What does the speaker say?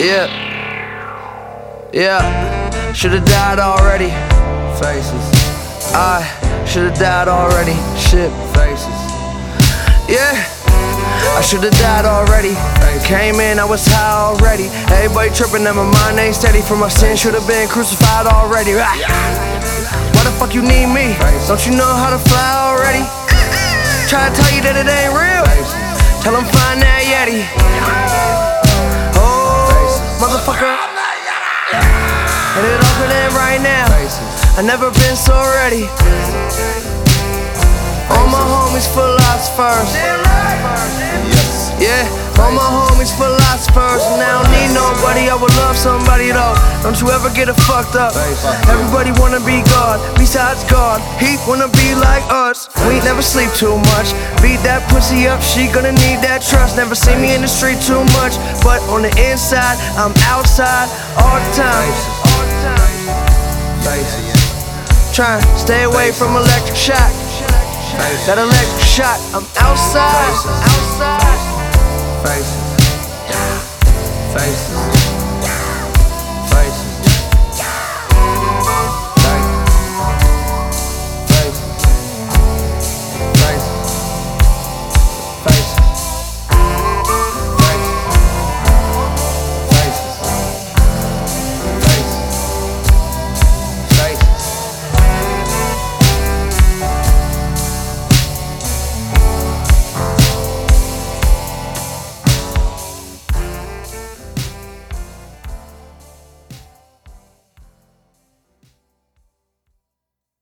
Yeah, yeah, should've died already. Faces. I should've died already. Shit. Faces. Yeah, I should've died already. Came in, I was high already. Everybody tripping and my mind ain't steady. For my sin, should've been crucified already. Why the fuck you need me? Don't you know how to fly already? Try to tell you that it ain't real. Tell them find that Yeti. Oh, motherfucker. And it all could end right now. I never been so ready. All my homies philosophers. Yeah, all my homies philosophers. And I don't need nobody, I would love somebody though. Don't you ever get it fucked up. Everybody wanna be God, besides God. He wanna be like us. We ain't never sleep too much. Beat that pussy up, she gonna need that trust. Never see me in the street too much, but on the inside, I'm outside all the time. Trying to stay away from electric shock. That electric shock, I'm outside. Faces.